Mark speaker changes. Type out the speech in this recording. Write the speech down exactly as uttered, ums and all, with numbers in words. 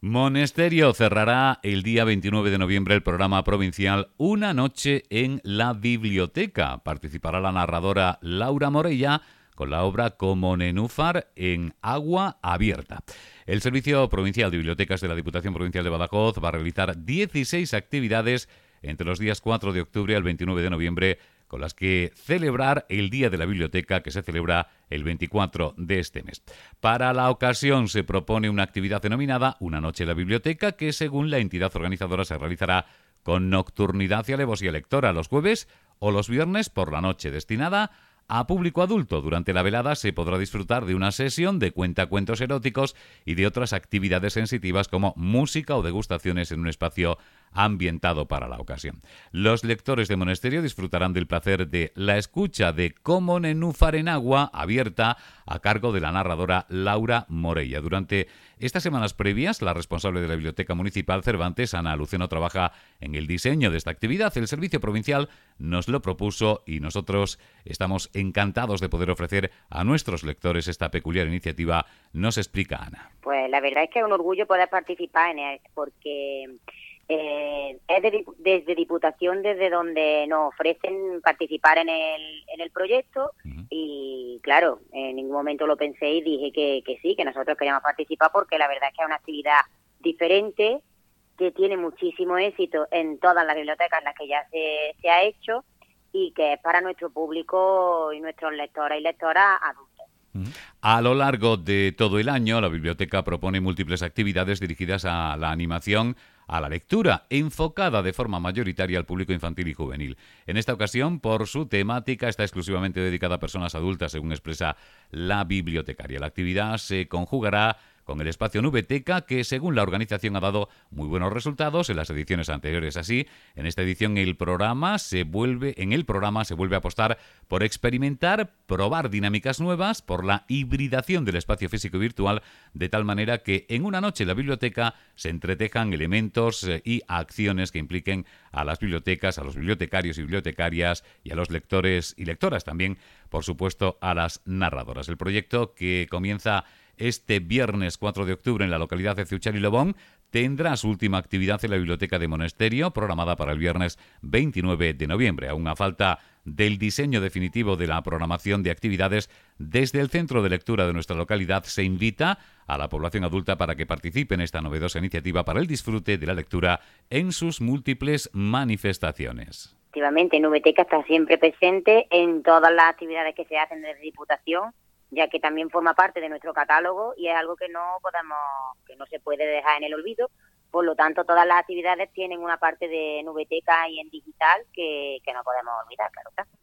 Speaker 1: Monesterio cerrará el día veintinueve de noviembre el programa provincial Una noche en la biblioteca. Participará la narradora Laura Morella con la obra Como nenúfar en agua abierta. El Servicio Provincial de Bibliotecas de la Diputación Provincial de Badajoz va a realizar dieciséis actividades entre los días cuatro de octubre al veintinueve de noviembre, con las que celebrar el Día de la Biblioteca, que se celebra el veinticuatro de este mes. Para la ocasión se propone una actividad denominada Una noche en la biblioteca, que según la entidad organizadora se realizará con nocturnidad y alevosía lectora los jueves o los viernes por la noche, destinada a público adulto. Durante la velada se podrá disfrutar de una sesión de cuentacuentos eróticos y de otras actividades sensitivas como música o degustaciones en un espacio ambientado para la ocasión. Los lectores de Monesterio disfrutarán del placer de la escucha de Como nenúfar en agua abierta a cargo de la narradora Laura Morella. Durante estas semanas previas, la responsable de la Biblioteca Municipal Cervantes, Ana Luceno, trabaja en el diseño de esta actividad. El Servicio Provincial nos lo propuso y nosotros estamos encantados de poder ofrecer a nuestros lectores esta peculiar iniciativa. Nos explica Ana.
Speaker 2: Pues la verdad es que es un orgullo poder participar en él, porque eh, es de, desde Diputación desde donde nos ofrecen participar en el, en el proyecto. Uh-huh. Y claro, en ningún momento lo pensé y dije que, que sí, que nosotros queríamos participar, porque la verdad es que es una actividad diferente, que tiene muchísimo éxito en todas las bibliotecas en las que ya se, se ha hecho, y que es para nuestro público y nuestros lectores y lectoras adultos.
Speaker 1: A lo largo de todo el año, la biblioteca propone múltiples actividades dirigidas a la animación, a la lectura, enfocada de forma mayoritaria al público infantil y juvenil. En esta ocasión, por su temática, está exclusivamente dedicada a personas adultas, según expresa la bibliotecaria. La actividad se conjugará con el espacio Nubeteca, que según la organización ha dado muy buenos resultados en las ediciones anteriores. Así, en esta edición el programa se vuelve, en el programa se vuelve a apostar por experimentar, probar dinámicas nuevas, por la hibridación del espacio físico y virtual, de tal manera que en una noche en la biblioteca se entretejan elementos y acciones que impliquen a las bibliotecas, a los bibliotecarios y bibliotecarias y a los lectores y lectoras también, por supuesto, a las narradoras. El proyecto, que comienza este viernes cuatro de octubre en la localidad de Ceuchal y Lobón, tendrá su última actividad en la Biblioteca de Monesterio, programada para el viernes veintinueve de noviembre. Aún a falta del diseño definitivo de la programación de actividades, desde el centro de lectura de nuestra localidad se invita a la población adulta para que participe en esta novedosa iniciativa para el disfrute de la lectura en sus múltiples manifestaciones.
Speaker 2: Efectivamente, Nubeteca está siempre presente en todas las actividades que se hacen desde Diputación, ya que también forma parte de nuestro catálogo y es algo que no podemos, que no se puede dejar en el olvido. Por lo tanto, todas las actividades tienen una parte de Nubeteca y en digital que, que no podemos olvidar, claro está.